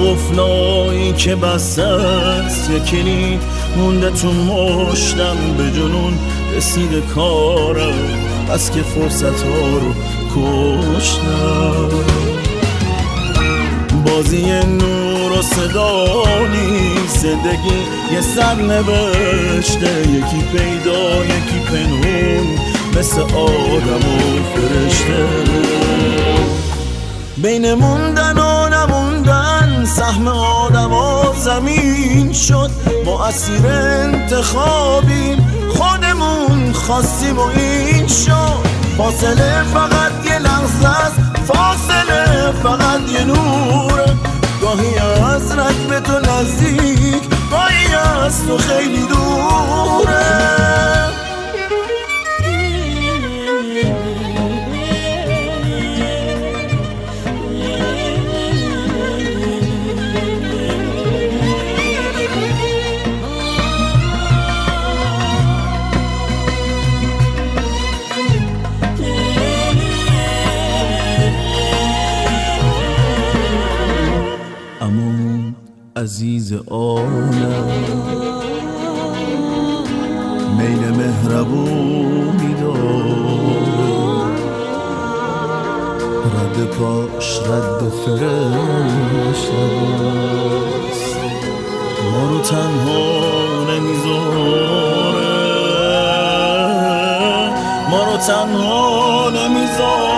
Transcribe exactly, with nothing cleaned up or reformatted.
قفلایی که بسته است، یه کلید مونده تو مشتم، به جنون رسیده کارم بس که فرصت ها رو کشتم. بازی نور و صدا نیست، زندگی یه سر نوشته، یکی پیدا یکی پنهون، مثل آدم و فرشته. بین موندن و نموندن سهم آدم و زمین شد، ما اسیر انتخابیم، خودمون خواستیم و این شد. فاصله فقط یه لحظه است، فاصله فقط یه نوره، گاهی از رکب تو نزدیک، گاهی از تو خیلی دوره. عزیز عالم میل مهربونی داره، رد پاش رد فرشته است، ما رو تنها نمیذاره، ما رو تنها نمیذاره.